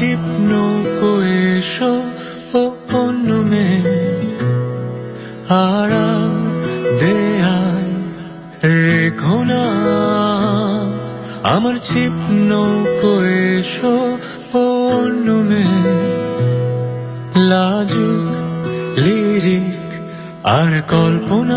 ছিপ নৌকো এসো ও অন্য মেয়ে, আড়াল দেয়াল রেখো না। আমার ছিপ নৌকো এসো ও অন্য মেয়ে, লাজুক লিরিক আর কল্পনা।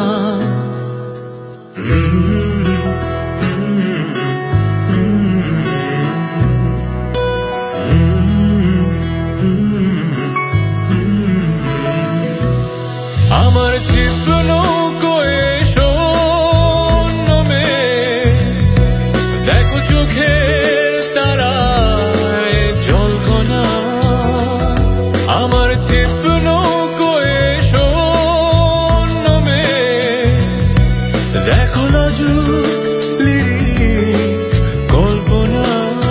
আমার ছিপ নৌকো এসো অন্য মেয়ে, দেখো চোখের তারায় জলকণা। আমার ছিপ নৌকো এসো অন্য মেয়ে, দেখো লাজুক লিরিক কল্পনা।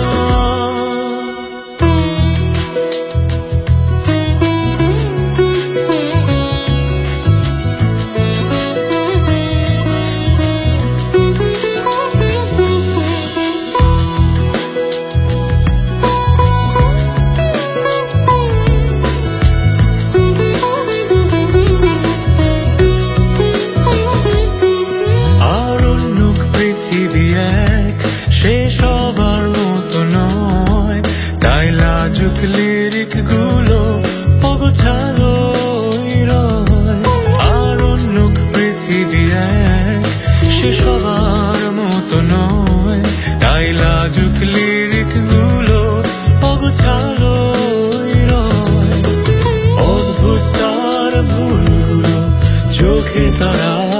সে সবার মতো নয়, তাই লাজুক লিরিক গুলো অগোছালোই রয়। আর অন্য পৃথিবী এক, সে সবার মতো নয়, তাই লাজুক লিরিক গুলো অগোছালোই রয়। অদ্ভুত তার ভুলগুলো চোখে তারা